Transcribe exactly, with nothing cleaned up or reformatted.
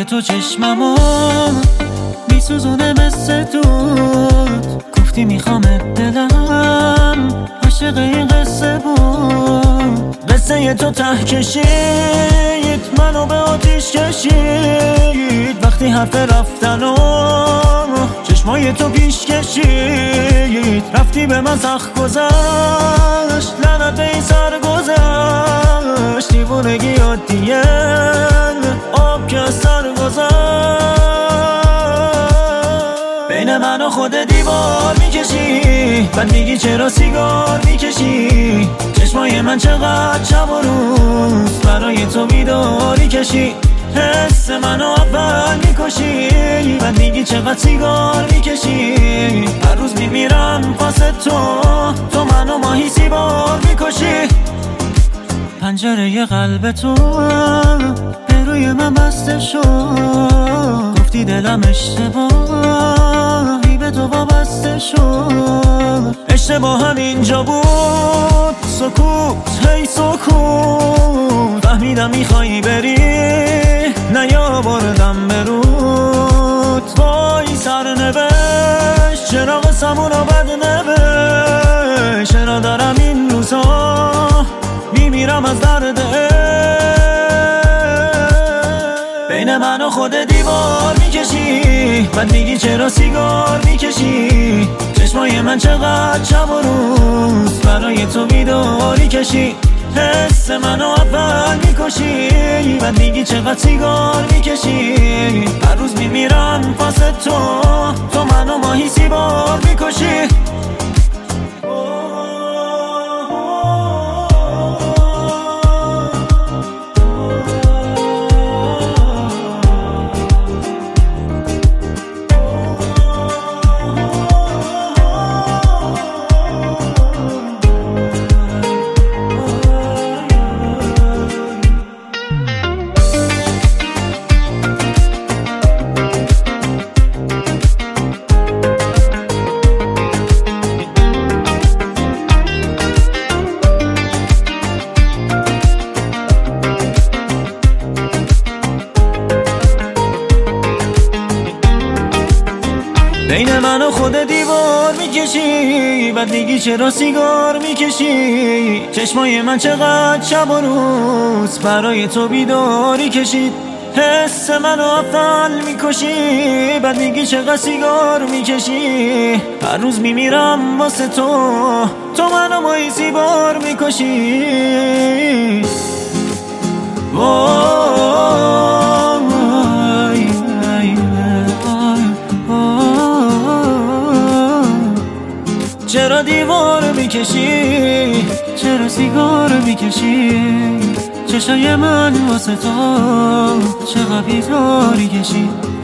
تو چشممو میسوزونه مثل دود. گفتی میخوامت دلم عاشق این قصه بود. قصه تو ته کشید منو به آتیش کشید. وقتی حرف رفتن و چشمای تو پیش کشید. رفتی به من سخت گذشت لعنت به این سر گذشت. دیوونگی عادیه آب که از سر گذشت. بین من و خود دیوار میکشی بعد میگی چرا سیگار میکشی. چشمای من چقدر شب و روز برای تو بیداری کشی. حس منو اول میکشی بعد میگی چقدر سیگار میکشی. هر روز میمیرم واسه تو تو منو ماهی سیبار میکشی. پنجره قلب تو به روی من بسته شد. گفتی دلم اشتباهی به تو وابسته شد. اشتباه هم اینجا بود سکوت هی سکوت. فهمیدم میخوایی بری نیاوردم به رود. وای سرنوشت چرا قسمونو بد نوشت. چرا دارم این روزا میمیرم از درد بین من و خود دیوار میکشی بعد میگی چرا سیگار میکشی. چشمای من چقدر شب و روز برای تو بیداری کشی. حس منو اول میکشی بعد میگی چقدر سیگار میکشی. هر روز میمیرم واسه تو تو منو ماهی سیبار میکشی. بین من و خود دیوار میکشی بعد میگی چرا سیگار میکشی. چشمای من چقدر شب و روز برای تو بیداری کشید. حس منو اول میکشی بعد میگی چقدر سیگار میکشی. هر روز میمیرم واسه تو تو منو ماهی سیبار میکشی. چرا دیوار میکشی چرا سیگار میکشی. چشای من واسه تو چقدر بیداری کشی.